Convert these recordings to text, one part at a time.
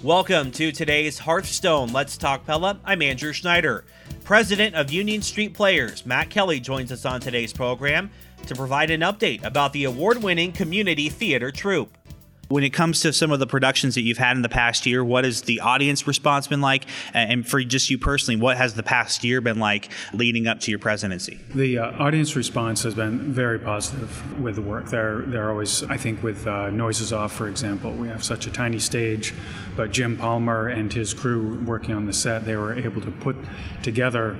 Welcome to today's Hearthstone Let's Talk Pella. I'm Andrew Schneider. President of Union Street Players, Matt Kelly, joins us on today's program to provide an update about the award-winning community theater troupe. When it comes to some of the productions that you've had in the past year, what has the audience response been like? And for just you personally, what has the past year been like leading up to your presidency? The audience response has been very positive with the work. They're always, I think, with Noises Off, for example, we have such a tiny stage, but Jim Palmer and his crew working on the set, they were able to put together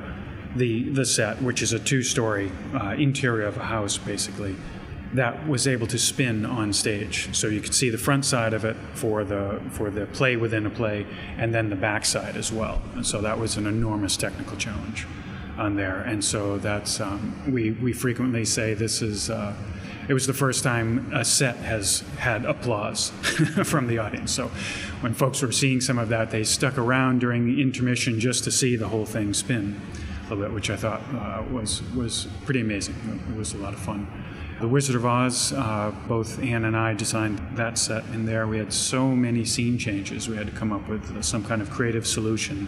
the set, which is a two-story interior of a house, basically, that was able to spin on stage. So you could see the front side of it for the play within a play, and then the back side as well. And so that was an enormous technical challenge on there. And so that's we frequently say this is it was the first time a set has had applause from the audience. So when folks were seeing some of that, they stuck around during the intermission just to see the whole thing spin a little bit, which I thought was pretty amazing. It was a lot of fun. The Wizard of Oz, both Ann and I designed that set in there. We had so many scene changes. We had to come up with some kind of creative solution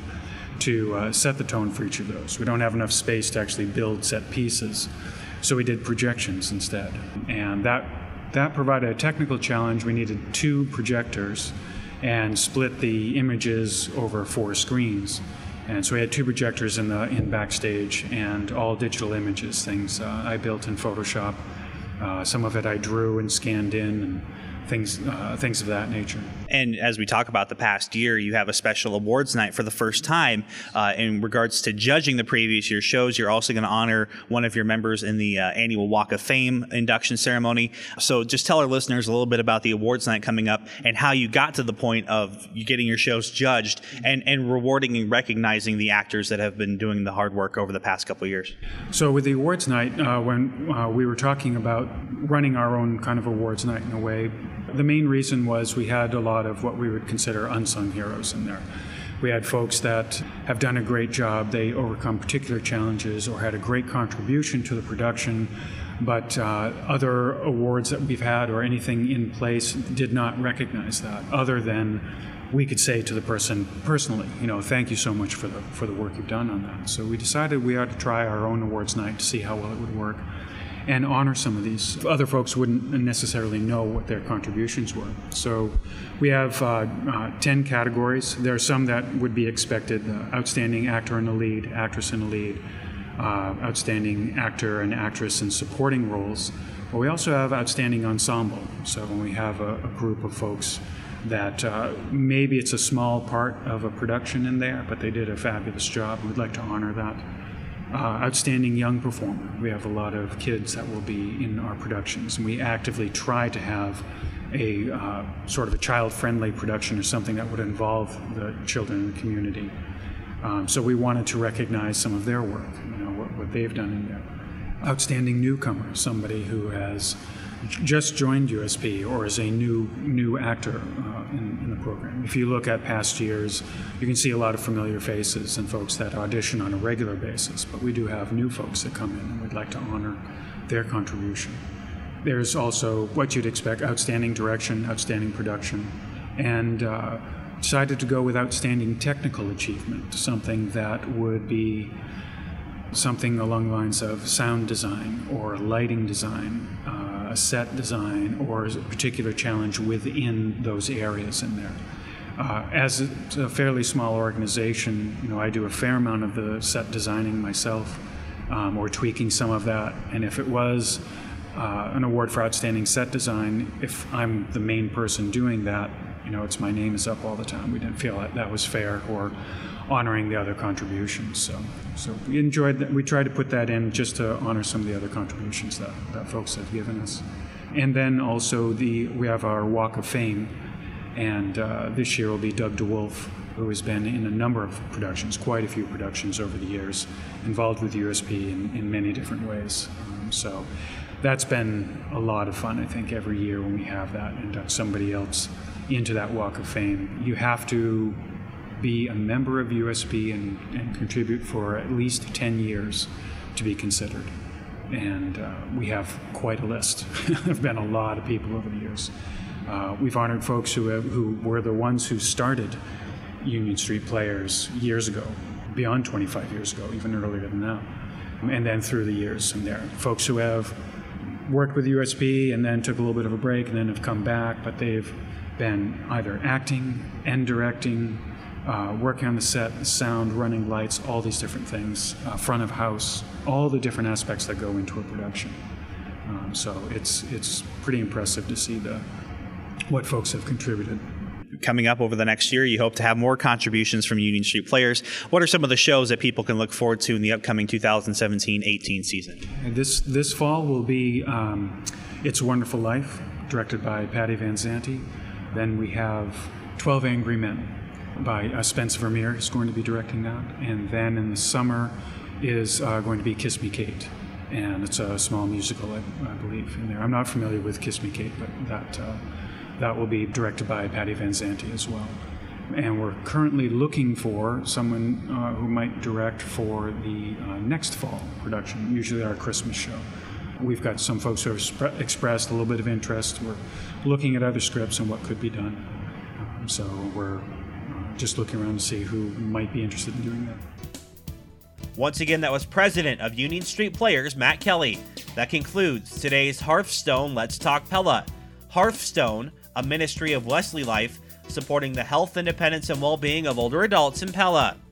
to set the tone for each of those. We don't have enough space to actually build set pieces, so we did projections instead. And that provided a technical challenge. We needed 2 projectors and split the images over 4 screens. And so we had 2 projectors in backstage and all digital images, things I built in Photoshop. Some of it I drew and scanned in, and things of that nature. And as we talk about the past year, you have a special awards night for the first time. In regards to judging the previous year's shows, you're also going to honor one of your members in the annual Walk of Fame induction ceremony. So just tell our listeners a little bit about the awards night coming up and how you got to the point of you getting your shows judged and rewarding and recognizing the actors that have been doing the hard work over the past couple of years. So with the awards night, when we were talking about running our own kind of awards night in a way, the main reason was we had a lot of what we would consider unsung heroes in there. We had folks that have done a great job. They overcome particular challenges or had a great contribution to the production, but other awards that we've had or anything in place did not recognize that, other than we could say to the person personally, thank you so much for the work you've done on that. So we decided we ought to try our own awards night to see how well it would work and honor some of these. Other folks wouldn't necessarily know what their contributions were. So we have 10 categories. There are some that would be expected: outstanding actor in the lead, actress in the lead, outstanding actor and actress in supporting roles. But we also have outstanding ensemble. So when we have a group of folks that maybe it's a small part of a production in there, but they did a fabulous job. We'd like to honor that. Outstanding young performer. We have a lot of kids that will be in our productions, and we actively try to have a sort of a child-friendly production or something that would involve the children in the community. So we wanted to recognize some of their work, what they've done in there. Outstanding newcomer, somebody who has just joined USP or is a new actor in the program. If you look at past years, you can see a lot of familiar faces and folks that audition on a regular basis, but we do have new folks that come in, and we'd like to honor their contribution. There's also what you'd expect: outstanding direction, outstanding production, and decided to go with outstanding technical achievement, something that would be something along the lines of sound design or lighting design, a set design, or a particular challenge within those areas in there. As it's a fairly small organization, I do a fair amount of the set designing myself, or tweaking some of that. And if it was an award for outstanding set design, if I'm the main person doing that, it's my name is up all the time. We didn't feel that was fair or honoring the other contributions. So we enjoyed that. We tried to put that in just to honor some of the other contributions that folks have given us. And then also we have our Walk of Fame, and this year will be Doug DeWolf, who has been in a number of productions, quite a few productions over the years, involved with USP in many different ways. So that's been a lot of fun, I think, every year when we have that, induct somebody else into that Walk of Fame. You have to be a member of USP and contribute for at least 10 years to be considered. And we have quite a list. There have been a lot of people over the years We've honored folks who were the ones who started Union Street Players years ago, beyond 25 years ago, even earlier than that, and then through the years from there. Folks who have worked with USP and then took a little bit of a break and then have come back, but they've been either acting and directing, working on the set, sound, running lights, all these different things, front of house, all the different aspects that go into a production. So it's pretty impressive to see what folks have contributed. Coming up over the next year, you hope to have more contributions from Union Street Players. What are some of the shows that people can look forward to in the upcoming 2017-18 season? This fall will be It's a Wonderful Life, directed by Patty Van Zandt. Then we have 12 Angry Men by Spence Vermeer is going to be directing that. And then in the summer is going to be Kiss Me Kate. And it's a small musical, I believe, in there. I'm not familiar with Kiss Me Kate, but that will be directed by Patty Van Zandt as well. And we're currently looking for someone who might direct for the next fall production, usually our Christmas show. We've got some folks who have expressed a little bit of interest. We're looking at other scripts and what could be done. So we're just looking around to see who might be interested in doing that. Once again, that was President of Union Street Players, Matt Kelly. That concludes today's Hearthstone Let's Talk Pella. Hearthstone, a ministry of Wesley Life, supporting the health, independence, and well-being of older adults in Pella.